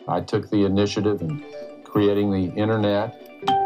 I took the initiative in creating the Internet.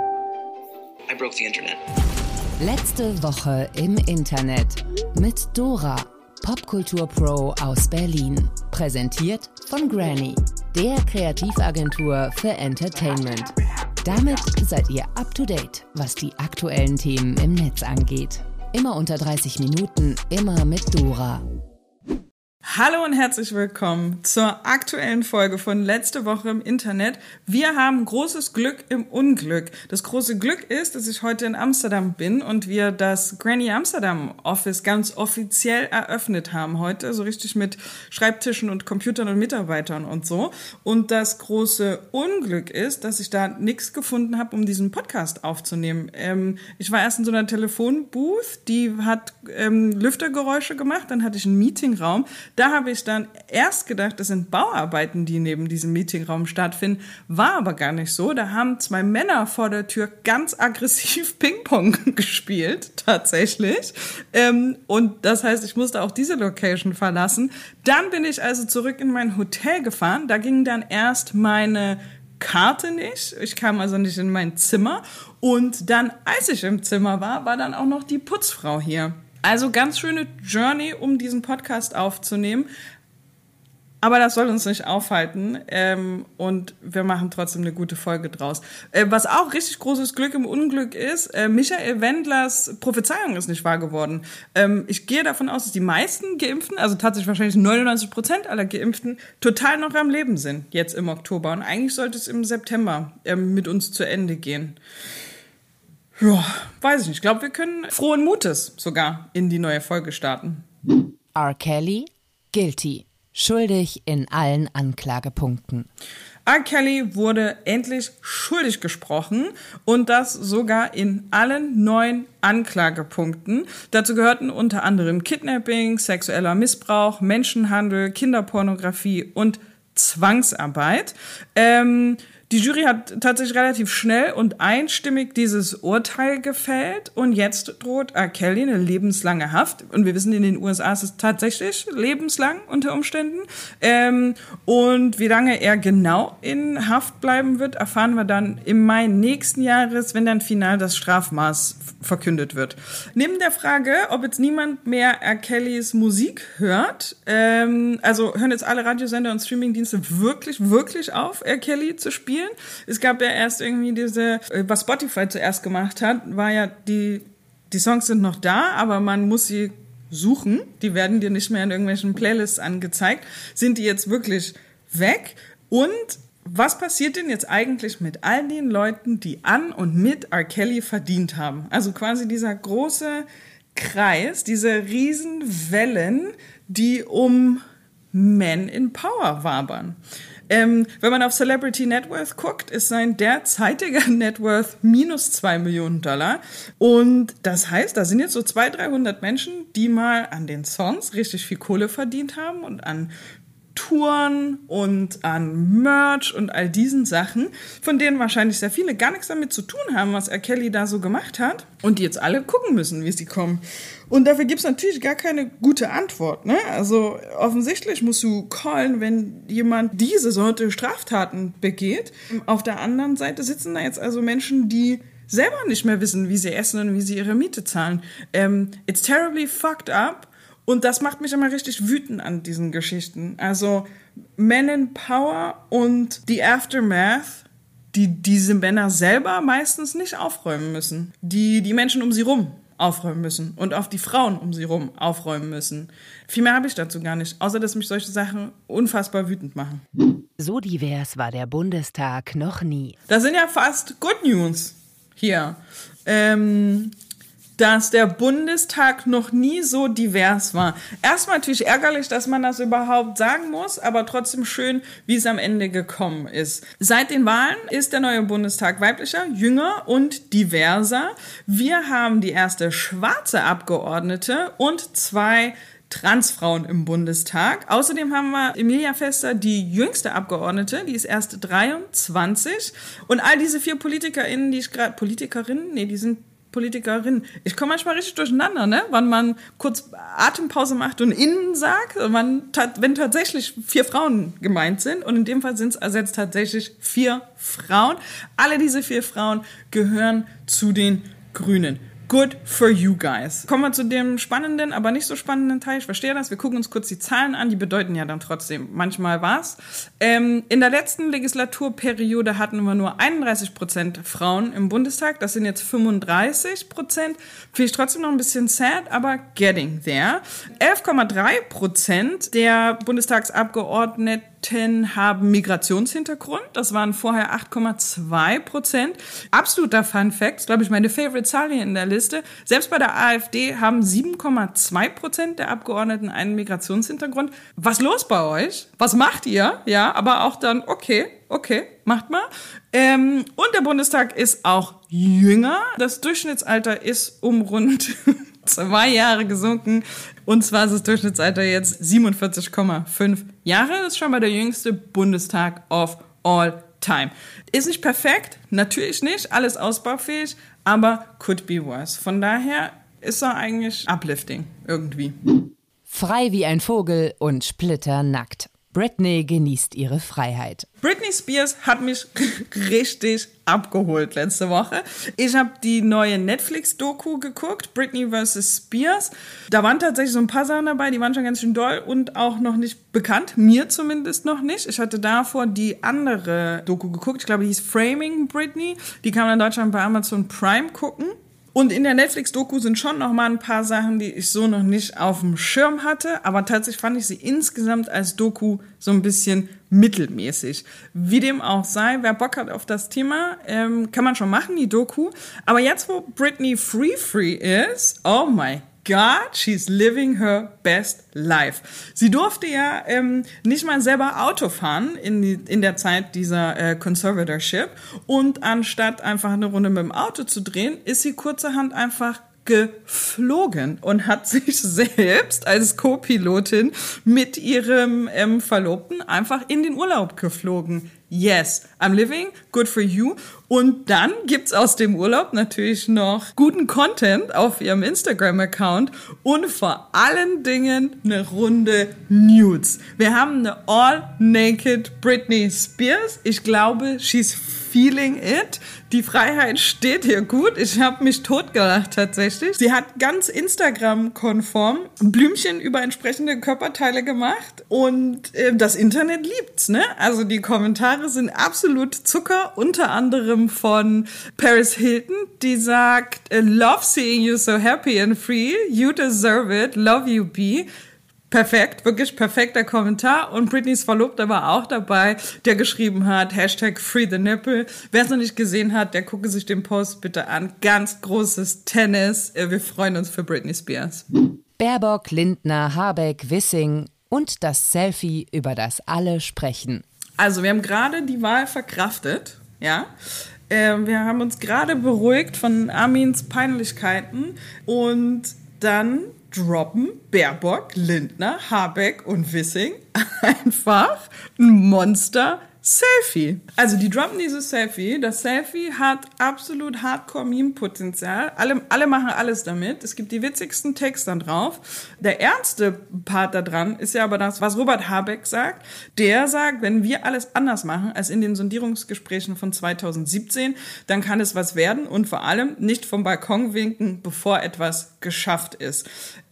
I broke the Internet. Letzte Woche im Internet mit Dora, Popkultur-Pro aus Berlin. Präsentiert von Granny, der Kreativagentur für Entertainment. Damit seid ihr up to date, was die aktuellen Themen im Netz angeht. Immer unter 30 Minuten, immer mit Dora. Hallo und herzlich willkommen zur aktuellen Folge von Letzte Woche im Internet. Wir haben großes Glück im Unglück. Das große Glück ist, dass ich heute in Amsterdam bin und wir das Granny Amsterdam Office ganz offiziell eröffnet haben heute, so richtig mit Schreibtischen und Computern und Mitarbeitern und so. Und das große Unglück ist, dass ich da nichts gefunden habe, um diesen Podcast aufzunehmen. Ich war erst in so einer Telefonbooth, die hat Lüftergeräusche gemacht, dann hatte ich einen Meetingraum. Da habe ich dann erst gedacht, das sind Bauarbeiten, die neben diesem Meetingraum stattfinden. War aber gar nicht so. Da haben zwei Männer vor der Tür ganz aggressiv Ping-Pong gespielt, tatsächlich. Und das heißt, ich musste auch diese Location verlassen. Dann bin ich also zurück in mein Hotel gefahren. Da ging dann erst meine Karte nicht. Ich kam also nicht in mein Zimmer. Und dann, als ich im Zimmer war, war dann auch noch die Putzfrau hier. Also ganz schöne Journey, um diesen Podcast aufzunehmen. Aber das soll uns nicht aufhalten. Und wir machen trotzdem eine gute Folge draus. Was auch richtig großes Glück im Unglück ist, Michael Wendlers Prophezeiung ist nicht wahr geworden. Ich gehe davon aus, dass die meisten Geimpften, also tatsächlich wahrscheinlich 99% aller Geimpften, total noch am Leben sind, jetzt im Oktober. Und eigentlich sollte es im September mit uns zu Ende gehen. Ja, weiß ich nicht. Ich glaube, wir können frohen Mutes sogar in die neue Folge starten. R. Kelly, guilty. Schuldig in allen Anklagepunkten. R. Kelly wurde endlich schuldig gesprochen und das sogar in allen 9 Anklagepunkten. Dazu gehörten unter anderem Kidnapping, sexueller Missbrauch, Menschenhandel, Kinderpornografie und Zwangsarbeit. Die Jury hat tatsächlich relativ schnell und einstimmig dieses Urteil gefällt und jetzt droht R. Kelly eine lebenslange Haft. Und wir wissen, in den USA ist es tatsächlich lebenslang unter Umständen. Und wie lange er genau in Haft bleiben wird, erfahren wir dann im Mai nächsten Jahres, wenn dann final das Strafmaß verkündet wird. Neben der Frage, ob jetzt niemand mehr R. Kellys Musik hört, also hören jetzt alle Radiosender und Streamingdienste wirklich auf, R. Kelly zu spielen. Es gab ja erst irgendwie was Spotify zuerst gemacht hat, war ja die Songs sind noch da, aber man muss sie suchen. Die werden dir nicht mehr in irgendwelchen Playlists angezeigt. Sind die jetzt wirklich weg? Und was passiert denn jetzt eigentlich mit all den Leuten, die an und mit R. Kelly verdient haben? Also quasi dieser große Kreis, diese Riesenwellen, die um Men in Power wabern. Wenn man auf Celebrity Net Worth guckt, ist sein derzeitiger Net Worth minus $2 Millionen. Und das heißt, da sind jetzt so 200-300 Menschen, die mal an den Songs richtig viel Kohle verdient haben und an Touren und an Merch und all diesen Sachen, von denen wahrscheinlich sehr viele gar nichts damit zu tun haben, was R. Kelly da so gemacht hat und die jetzt alle gucken müssen, wie sie kommen. Und dafür gibt's natürlich gar keine gute Antwort, ne? Also offensichtlich musst du callen, wenn jemand diese Sorte Straftaten begeht. Auf der anderen Seite sitzen da jetzt also Menschen, die selber nicht mehr wissen, wie sie essen und wie sie ihre Miete zahlen. It's terribly fucked up. Und das macht mich immer richtig wütend an diesen Geschichten. Also Men in Power und the Aftermath, die diese Männer selber meistens nicht aufräumen müssen. Die Menschen um sie rum aufräumen müssen und auf die Frauen um sie rum aufräumen müssen. Viel mehr habe ich dazu gar nicht, außer dass mich solche Sachen unfassbar wütend machen. So divers war der Bundestag noch nie. Das sind ja fast Good News hier. Dass der Bundestag noch nie so divers war. Erstmal natürlich ärgerlich, dass man das überhaupt sagen muss, aber trotzdem schön, wie es am Ende gekommen ist. Seit den Wahlen ist der neue Bundestag weiblicher, jünger und diverser. Wir haben die erste schwarze Abgeordnete und 2 Transfrauen im Bundestag. Außerdem haben wir Emilia Vester, die jüngste Abgeordnete, die ist erst 23. Und all diese 4 PolitikerInnen, die sind Politikerin. Ich komme manchmal richtig durcheinander, ne? Wann man kurz Atempause macht und innen sagt, wenn tatsächlich 4 Frauen gemeint sind. Und in dem Fall sind es jetzt tatsächlich 4 Frauen. Alle diese 4 Frauen gehören zu den Grünen. Good for you guys. Kommen wir zu dem spannenden, aber nicht so spannenden Teil. Ich verstehe das. Wir gucken uns kurz die Zahlen an. Die bedeuten ja dann trotzdem manchmal was. In der letzten Legislaturperiode hatten wir nur 31% Frauen im Bundestag. Das sind jetzt 35%. Finde ich trotzdem noch ein bisschen sad, aber getting there. 11,3% der Bundestagsabgeordneten haben Migrationshintergrund. Das waren vorher 8,2%. Absoluter Fun Fact, glaube ich, meine Favorite Zahl hier in der Liste. Selbst bei der AfD haben 7,2% der Abgeordneten einen Migrationshintergrund. Was los bei euch? Was macht ihr? Ja, aber auch dann, okay, macht mal. Und der Bundestag ist auch jünger. Das Durchschnittsalter ist um rund 2 Jahre gesunken. Und zwar ist das Durchschnittsalter jetzt 47,5 Jahre. Das ist schon mal der jüngste Bundestag of all time. Ist nicht perfekt, natürlich nicht, alles ausbaufähig, aber could be worse. Von daher ist er eigentlich uplifting irgendwie. Frei wie ein Vogel und splitternackt. Britney genießt ihre Freiheit. Britney Spears hat mich richtig abgeholt letzte Woche. Ich habe die neue Netflix-Doku geguckt, Britney vs. Spears. Da waren tatsächlich so ein paar Sachen dabei, die waren schon ganz schön doll und auch noch nicht bekannt. Mir zumindest noch nicht. Ich hatte davor die andere Doku geguckt. Ich glaube, die hieß Framing Britney. Die kann man in Deutschland bei Amazon Prime gucken. Und in der Netflix-Doku sind schon noch mal ein paar Sachen, die ich so noch nicht auf dem Schirm hatte. Aber tatsächlich fand ich sie insgesamt als Doku so ein bisschen mittelmäßig. Wie dem auch sei, wer Bock hat auf das Thema, kann man schon machen, die Doku. Aber jetzt, wo Britney free ist, oh my God, she's living her best life. Sie durfte ja nicht mal selber Auto fahren in der Zeit dieser Conservatorship. Und anstatt einfach eine Runde mit dem Auto zu drehen, ist sie kurzerhand einfach geflogen und hat sich selbst als Co-Pilotin mit ihrem Verlobten einfach in den Urlaub geflogen. Yes, I'm living, good for you. Und dann gibt's aus dem Urlaub natürlich noch guten Content auf ihrem Instagram-Account und vor allen Dingen eine Runde Nudes. Wir haben eine all-naked Britney Spears. Ich glaube, she's feeling it. Die Freiheit steht ihr gut. Ich habe mich totgelacht tatsächlich. Sie hat ganz Instagram-konform Blümchen über entsprechende Körperteile gemacht und das Internet liebt's, ne? Also die Kommentare sind absolut Zucker, unter anderem von Paris Hilton, die sagt, love seeing you so happy and free, you deserve it, love you be. Perfekt, wirklich perfekter Kommentar. Und Britneys Verlobter war auch dabei, der geschrieben hat, #FreeTheNipple. Wer es noch nicht gesehen hat, der gucke sich den Post bitte an. Ganz großes Tennis. Wir freuen uns für Britney Spears. Baerbock, Lindner, Habeck, Wissing und das Selfie, über das alle sprechen. Also wir haben gerade die Wahl verkraftet, ja. Wir haben uns gerade beruhigt von Armins Peinlichkeiten und dann droppen Baerbock, Lindner, Habeck und Wissing einfach ein Monster-Selfie. Also die droppen dieses Selfie. Das Selfie hat absolut Hardcore-Meme-Potenzial. Alle machen alles damit. Es gibt die witzigsten Texte drauf. Der ernste Part da dran ist ja aber das, was Robert Habeck sagt. Der sagt, wenn wir alles anders machen als in den Sondierungsgesprächen von 2017, dann kann es was werden und vor allem nicht vom Balkon winken, bevor etwas geschafft ist.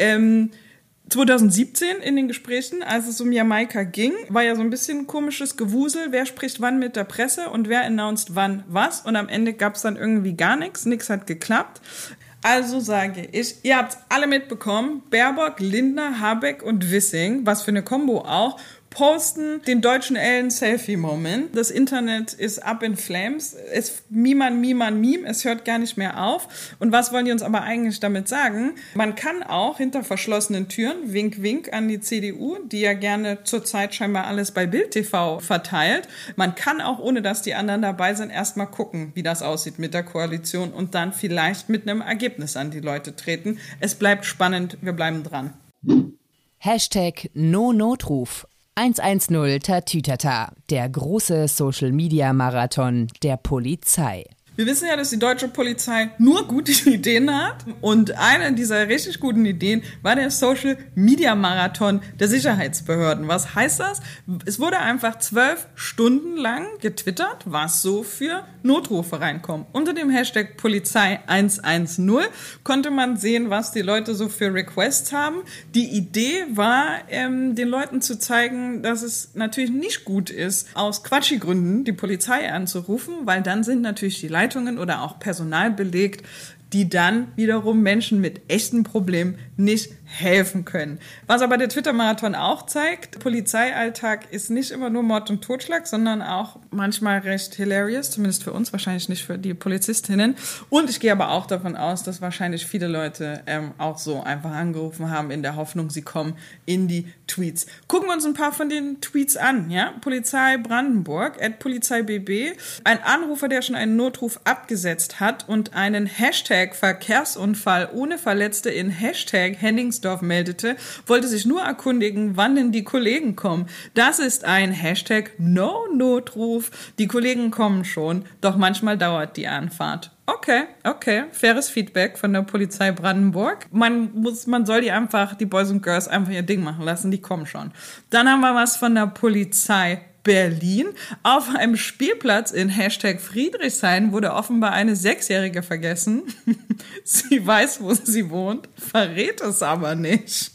2017 in den Gesprächen, als es um Jamaika ging, war ja so ein bisschen komisches Gewusel, wer spricht wann mit der Presse und wer announced wann was und am Ende gab es dann irgendwie gar nichts hat geklappt. Also sage ich, ihr habt's alle mitbekommen, Baerbock, Lindner, Habeck und Wissing, was für eine Kombo auch, posten den deutschen Ellen-Selfie-Moment. Das Internet ist up in flames. Es Meme, es hört gar nicht mehr auf. Und was wollen die uns aber eigentlich damit sagen? Man kann auch hinter verschlossenen Türen, wink, wink an die CDU, die ja gerne zurzeit scheinbar alles bei Bild TV verteilt. Man kann auch, ohne dass die anderen dabei sind, erstmal gucken, wie das aussieht mit der Koalition und dann vielleicht mit einem Ergebnis an die Leute treten. Es bleibt spannend, wir bleiben dran. #NoNotruf 110 Tatütata, der große Social-Media-Marathon der Polizei. Wir wissen ja, dass die deutsche Polizei nur gute Ideen hat. Und eine dieser richtig guten Ideen war der Social-Media-Marathon der Sicherheitsbehörden. Was heißt das? Es wurde einfach 12 Stunden lang getwittert, was so für Notrufe reinkommen. Unter dem Hashtag Polizei 110 konnte man sehen, was die Leute so für Requests haben. Die Idee war, den Leuten zu zeigen, dass es natürlich nicht gut ist, aus Quatschi-Gründen die Polizei anzurufen, weil dann sind natürlich die Leitungen oder auch Personal belegt, die dann wiederum Menschen mit echten Problemen nicht helfen können. Was aber der Twitter-Marathon auch zeigt, Polizeialltag ist nicht immer nur Mord und Totschlag, sondern auch manchmal recht hilarious, zumindest für uns, wahrscheinlich nicht für die Polizistinnen. Und ich gehe aber auch davon aus, dass wahrscheinlich viele Leute auch so einfach angerufen haben in der Hoffnung, sie kommen in die Tweets. Gucken wir uns ein paar von den Tweets an. Ja? Polizei Brandenburg, @PolizeiBB, ein Anrufer, der schon einen Notruf abgesetzt hat und einen Hashtag Verkehrsunfall ohne Verletzte in Hashtag Henningsdorf meldete, wollte sich nur erkundigen, wann denn die Kollegen kommen. Das ist ein Hashtag No-Notruf. Die Kollegen kommen schon, doch manchmal dauert die Anfahrt. Okay, faires Feedback von der Polizei Brandenburg. Man soll die Boys und Girls einfach ihr Ding machen lassen, die kommen schon. Dann haben wir was von der Polizei Berlin. Auf einem Spielplatz in Hashtag Friedrichshain wurde offenbar eine 6-Jährige vergessen. Sie weiß, wo sie wohnt, verrät es aber nicht.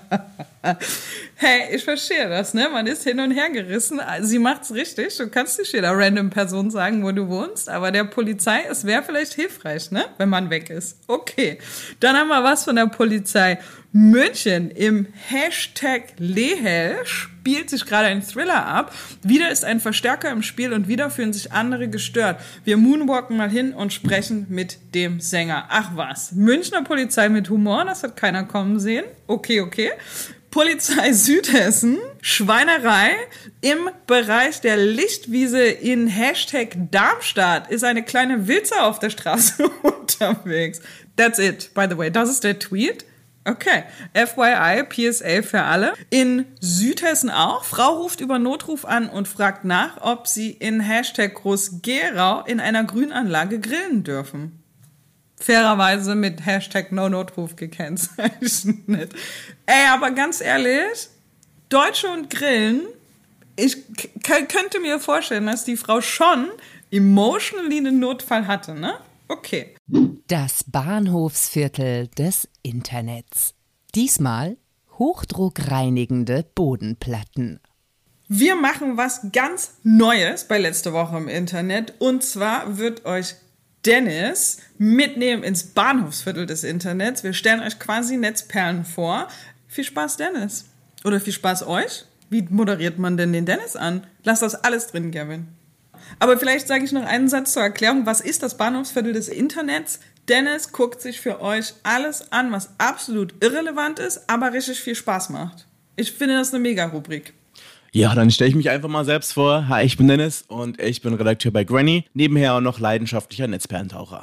Hey, ich verstehe das, ne? Man ist hin und her gerissen. Sie macht's richtig. Du kannst nicht jeder random Person sagen, wo du wohnst, aber der Polizei, es wäre vielleicht hilfreich, ne? Wenn man weg ist. Okay. Dann haben wir was von der Polizei München. Im Hashtag Lehel spielt sich gerade ein Thriller ab. Wieder ist ein Verstärker im Spiel und wieder fühlen sich andere gestört. Wir moonwalken mal hin und sprechen mit dem Sänger. Ach was, Münchner Polizei mit Humor, das hat keiner kommen sehen. Okay. Polizei Südhessen, Schweinerei. Im Bereich der Lichtwiese in Hashtag Darmstadt ist eine kleine Wilze auf der Straße unterwegs. That's it, by the way. Das ist der Tweet. Okay, FYI, PSA für alle. In Südhessen auch. Frau ruft über Notruf an und fragt nach, ob sie in Hashtag Groß-Gerau in einer Grünanlage grillen dürfen. Fairerweise mit Hashtag No-Notruf gekennzeichnet. Aber ganz ehrlich, Deutsche und Grillen, ich könnte mir vorstellen, dass die Frau schon emotionally einen Notfall hatte, ne? Okay. Das Bahnhofsviertel des Internets. Diesmal hochdruckreinigende Bodenplatten. Wir machen was ganz Neues bei letzte Woche im Internet. Und zwar wird euch Dennis mitnehmen ins Bahnhofsviertel des Internets. Wir stellen euch quasi Netzperlen vor. Viel Spaß, Dennis. Oder viel Spaß euch. Wie moderiert man denn den Dennis an? Lasst das alles drin, Gavin. Aber vielleicht sage ich noch einen Satz zur Erklärung. Was ist das Bahnhofsviertel des Internets? Dennis guckt sich für euch alles an, was absolut irrelevant ist, aber richtig viel Spaß macht. Ich finde das eine Mega-Rubrik. Ja, dann stelle ich mich einfach mal selbst vor. Hi, ich bin Dennis und ich bin Redakteur bei Granny. Nebenher auch noch leidenschaftlicher Netzperlentaucher.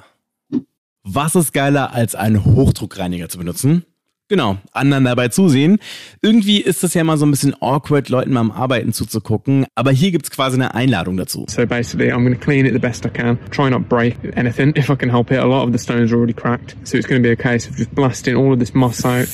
Was ist geiler, als einen Hochdruckreiniger zu benutzen? Genau, anderen dabei zusehen. Irgendwie ist das ja immer so ein bisschen awkward, Leuten beim Arbeiten zuzugucken, aber hier gibt's quasi eine Einladung dazu. So basically I'm going to clean it the best I can, try not break anything if I can help it. A lot of the stones are already cracked, so it's going to be a case of just blasting all of this moss out.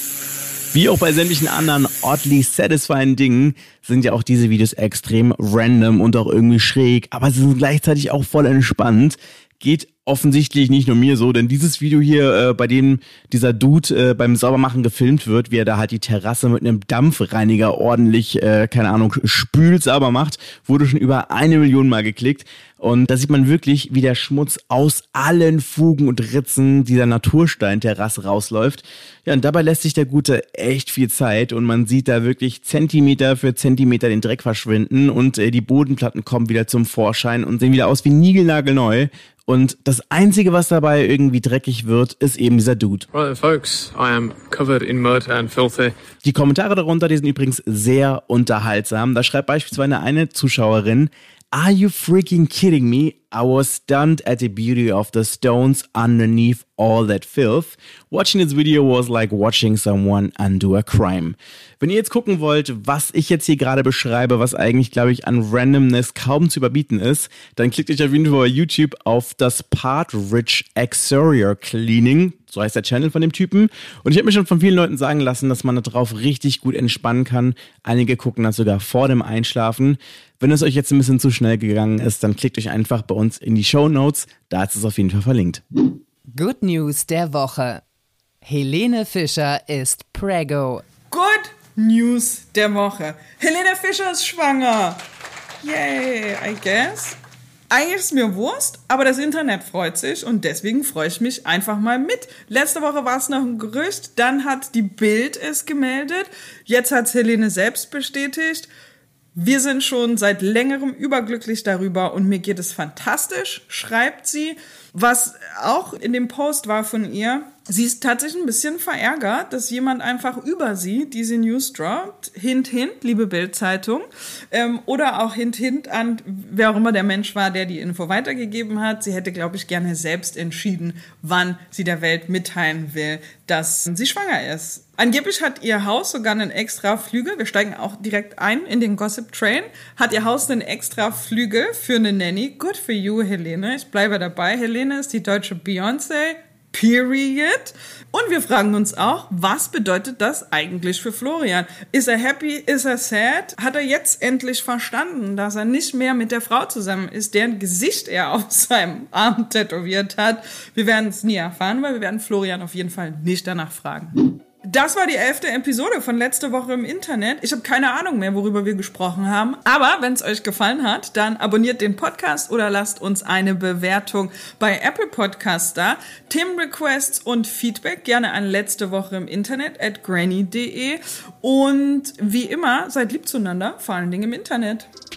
Wie auch bei sämtlichen anderen oddly satisfying Dingen sind ja auch diese Videos extrem random und auch irgendwie schräg, aber sie sind gleichzeitig auch voll entspannt. Geht offensichtlich nicht nur mir so, denn dieses Video hier, bei dem dieser Dude beim Saubermachen gefilmt wird, wie er da halt die Terrasse mit einem Dampfreiniger ordentlich, spült sauber macht, wurde schon über 1 Million Mal geklickt. Und da sieht man wirklich, wie der Schmutz aus allen Fugen und Ritzen dieser Natursteinterrasse rausläuft. Ja, und dabei lässt sich der Gute echt viel Zeit und man sieht da wirklich Zentimeter für Zentimeter den Dreck verschwinden und die Bodenplatten kommen wieder zum Vorschein und sehen wieder aus wie niegelnagelneu. Und das Einzige, was dabei irgendwie dreckig wird, ist eben dieser Dude. Right, folks, I am covered in mud and filthy. Die Kommentare darunter, die sind übrigens sehr unterhaltsam. Da schreibt beispielsweise eine Zuschauerin: Are you freaking kidding me? I was stunned at the beauty of the stones underneath all that filth. Watching this video was like watching someone undo a crime. Wenn ihr jetzt gucken wollt, was ich jetzt hier gerade beschreibe, was eigentlich, glaube ich, an Randomness kaum zu überbieten ist, dann klickt euch auf jeden Fall bei YouTube auf das Partridge Exterior Cleaning. So heißt der Channel von dem Typen. Und ich habe mir schon von vielen Leuten sagen lassen, dass man darauf richtig gut entspannen kann. Einige gucken das sogar vor dem Einschlafen. Wenn es euch jetzt ein bisschen zu schnell gegangen ist, dann klickt euch einfach bei uns in die Shownotes. Da ist es auf jeden Fall verlinkt. Good News der Woche. Helene Fischer ist preggo. Good News der Woche. Helene Fischer ist schwanger. Yay, I guess. Eigentlich ist es mir Wurst, aber das Internet freut sich und deswegen freue ich mich einfach mal mit. Letzte Woche war es noch ein Gerücht, dann hat die Bild es gemeldet, jetzt hat es Helene selbst bestätigt. Wir sind schon seit längerem überglücklich darüber und mir geht es fantastisch, schreibt sie. Was auch in dem Post war von ihr, sie ist tatsächlich ein bisschen verärgert, dass jemand einfach über sie diese News droppt. Hint, hint, liebe Bild-Zeitung. Oder auch hint, hint an, wer auch immer der Mensch war, der die Info weitergegeben hat. Sie hätte, glaube ich, gerne selbst entschieden, wann sie der Welt mitteilen will, dass sie schwanger ist. Angeblich hat ihr Haus sogar einen extra Flügel, wir steigen auch direkt ein in den Gossip Train, hat ihr Haus einen extra Flügel für eine Nanny. Good for you, Helene. Ich bleibe dabei. Helene ist die deutsche Beyoncé. Period. Und wir fragen uns auch, was bedeutet das eigentlich für Florian? Ist er happy? Ist er sad? Hat er jetzt endlich verstanden, dass er nicht mehr mit der Frau zusammen ist, deren Gesicht er auf seinem Arm tätowiert hat? Wir werden es nie erfahren, weil wir werden Florian auf jeden Fall nicht danach fragen. Das war die 11. Episode von letzte Woche im Internet. Ich habe keine Ahnung mehr, worüber wir gesprochen haben. Aber wenn es euch gefallen hat, dann abonniert den Podcast oder lasst uns eine Bewertung bei Apple Podcasts da. Themenrequests und Feedback gerne an letzte Woche im Internet @granny.de. Und wie immer, seid lieb zueinander, vor allen Dingen im Internet.